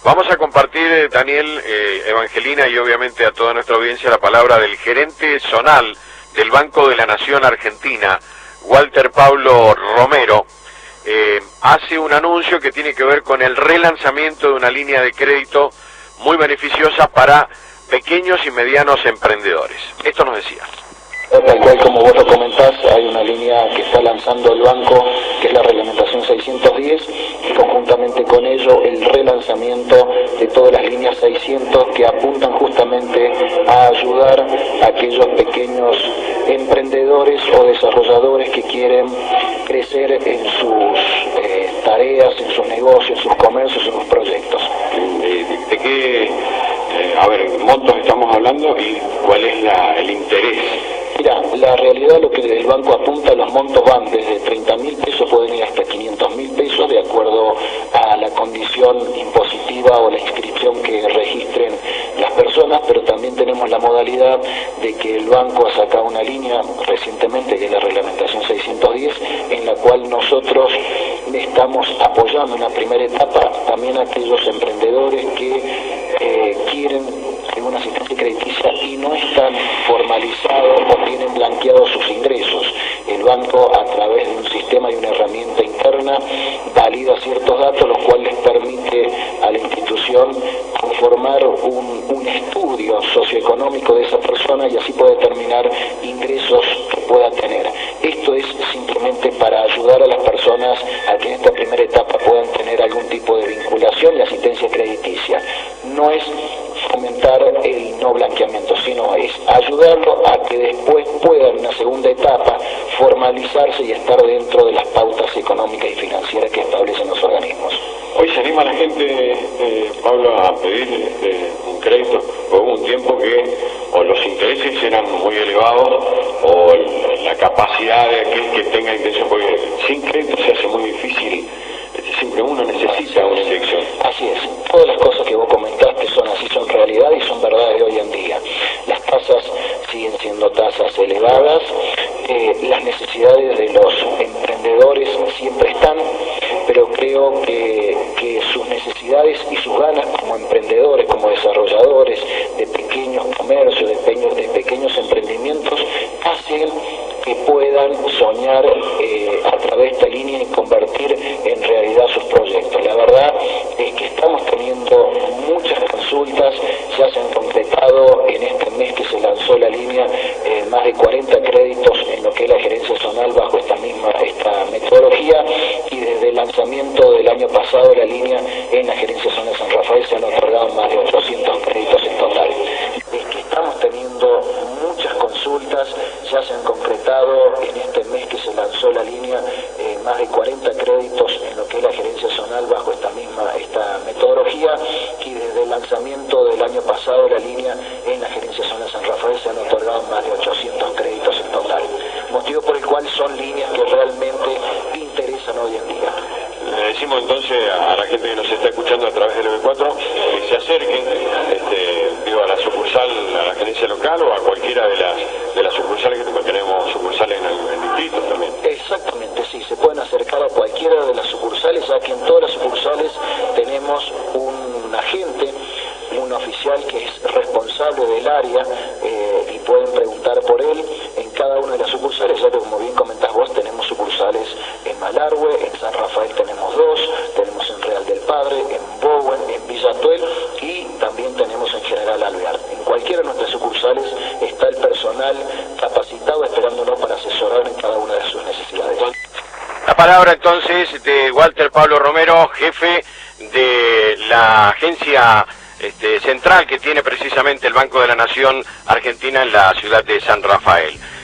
Vamos a compartir, Daniel, Evangelina y obviamente a toda nuestra audiencia la palabra del gerente zonal del Banco de la Nación Argentina, Walter Pablo Romero. Hace un anuncio que tiene que ver con el relanzamiento de una línea de crédito muy beneficiosa para pequeños y medianos emprendedores. Esto nos decía. Tal cual como vos lo comentás, hay una línea que está lanzando el banco, que es la reglamentación 610, y conjuntamente con ello el relanzamiento de todas las líneas 600 que apuntan justamente a ayudar a aquellos pequeños emprendedores o desarrolladores que quieren crecer en sus tareas, en sus negocios, en sus comercios, en sus proyectos. ¿De qué montos estamos hablando y cuál es el interés? Mira, la realidad, lo que el banco apunta, los montos van desde 30.000 pesos, pueden ir hasta 500.000 pesos, de acuerdo a la condición impositiva o la inscripción que registren las personas, pero también tenemos la modalidad de que el banco ha sacado una línea recientemente, que es la reglamentación 610, en la cual nosotros estamos apoyando en la primera etapa también a aquellos emprendedores que quieren una asistencia crediticia y no están formalizados o tienen blanqueados sus ingresos. El banco, a través de un sistema y una herramienta interna, valida ciertos datos, los cuales les permite a la institución conformar un estudio socioeconómico de esa persona y así puede determinar ingresos que pueda tener. Esto es simplemente para ayudar a las personas a que en esta primera etapa puedan tener algún tipo de vinculación y asistencia crediticia. No es fomentar el no blanqueamiento, sino es ayudarlo a que después pueda en una segunda etapa formalizarse y estar dentro de las pautas económicas y financieras que establecen los organismos. Hoy se anima la gente, Pablo, a pedir un crédito. Hubo un tiempo que o los intereses eran muy elevados o la capacidad de aquel que tenga intención, porque sin crédito se hace muy difícil. Siempre uno necesita una inyección. Así es, todas las cosas que vos comentaste son así, son realidad y son verdades de hoy en día. Las tasas siguen siendo tasas elevadas, las necesidades de los emprendedores siempre están, pero creo que sus necesidades y sus ganas como emprendedores, como desarrolladores de pequeños comercios, de pequeños emprendimientos, hacen que puedan soñar a través de esta línea y convertir en realidad sus proyectos. La verdad es que estamos teniendo muchas consultas, ya se han concretado en este mes que se lanzó la línea más de 40 créditos en lo que es la gerencia zonal bajo esta metodología, y desde el lanzamiento del año pasado la línea en la gerencia zonal de San Rafael se han otorgado más de 800 créditos en total. Es que estamos teniendo muchas consultas, ya se han concretado en este mes que se lanzó la línea más de 40 créditos en lo que es la gerencia zonal bajo esta metodología, y desde el lanzamiento del año pasado la línea en la gerencia zonal de San Rafael se han otorgado más de 800 créditos en total, motivo por el cual son líneas que realmente interesan hoy en día. Le decimos entonces a la gente que nos está escuchando a través del B4 que se acerquen a la sucursal, a la gerencia local o a cualquiera de las sucursales que tenemos sucursales en distritos también. Exactamente, sí, se pueden acercar a cualquiera de las sucursales, ya que en todas las sucursales tenemos un agente, un oficial que es responsable del área, y pueden preguntar por él en cada una de las sucursales, ya que como bien comentás vos, tenemos sucursales en Malargüe, en San Rafael tenemos 2, tenemos en Real del Padre, en Bowen, en Villa Atuel y también tenemos en General Alvear. En cualquiera de nuestras sucursales está el personal capacitado esperándonos para asesorar en cada una de sus necesidades. La palabra entonces de Walter Pablo Romero, jefe de la agencia central que tiene precisamente el Banco de la Nación Argentina en la ciudad de San Rafael.